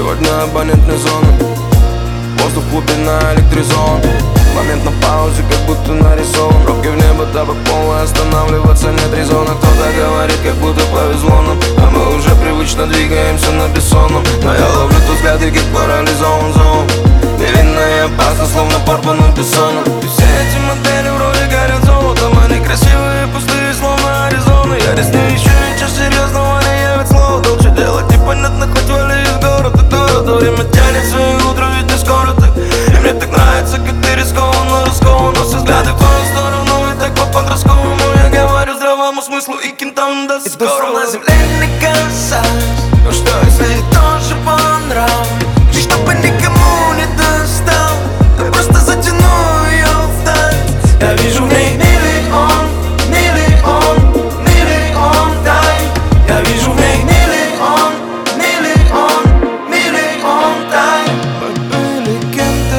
Сегодня абонентная зона, воздух в клубе наэлектризован. Момент на паузе, как будто нарисован. Пробки в небо, табак полный, останавливаться нет резона. Кто-то говорит, как будто повезло нам, а мы уже привычно двигаемся на бессонном. Но я ловлю тот взгляд, и как парализован зон. Невинно и опасно, словно порванным бессоном. И все эти модели вроде горят золотом. Они красивые, пустые, словно Аризона. Я рискну еще ничего серьезного не явит слово. Долче делать непонятно, хоть вали из города. Время тянет свои утро, ведь не скоро так. И мне так нравится, как ты рискованно, раскованно. Все взгляды в твою сторону, и так по-подростковому. Я говорю здравому смыслу, и кентам до скоро. На земле не касаюсь. Ну что, если ей тоже понравлюсь, и чтобы никому не достал, я просто затяну ее в танец. Я вижу в ней миллион, миллион, миллион тайн. Я вижу в ней миллион, миллион, миллион тайн. Мы были кем-то,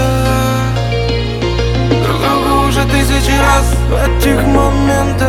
друг другу уже тысячи раз в этих моментах.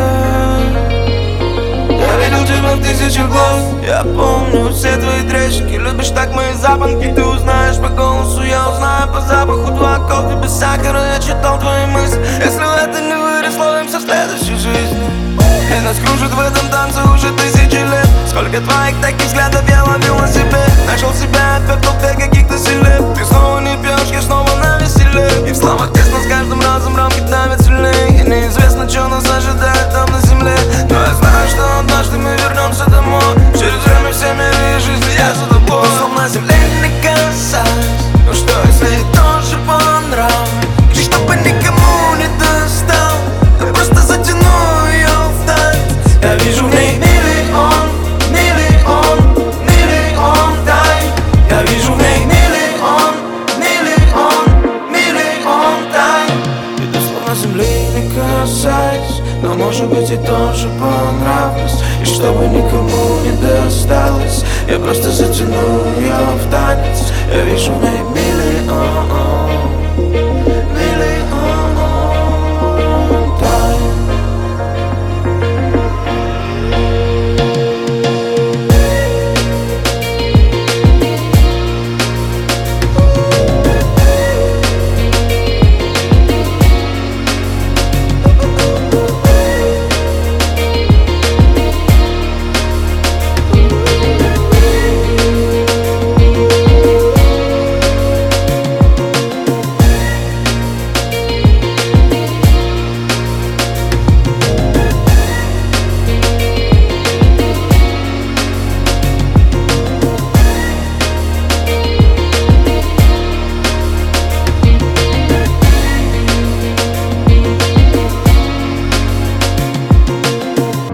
Я видел тебя в тысячу глаз. Я помню все твои трещинки. Любишь так мои запонки. Ты узнаешь по голосу, я узнаю по запаху. 2 кофе без сахара, я читал твои мысли. Если в это не вырос, ловимся в следующей жизни. И нас кружит в этом танце уже тысячи лет. Сколько твоих таких взглядов я ловил на себе. Нашел себя опять в толпе каких-то селеб. Ты снова не пьешь, я снова на веселе. И в словах тесно с каждым разом рамки давят сильнее. И неизвестно, что нас ожидает там на земле. Но я знаю, что однажды мы вернемся домой. Через время все миры и жизни я за тобой. Слов на земле не касаюсь. Ну что, если ей тоже понравлюсь, и чтобы никому не достал, я просто затяну ее в танец. Я вижу в ней миллион, миллион, миллион тайн. Я вижу в ней миллион, миллион, миллион тайн. И ты слов на земле не касаюсь, но может быть и тоже понравлюсь. И чтобы никому не досталось, я просто затяну ее в танец. Я вижу в ней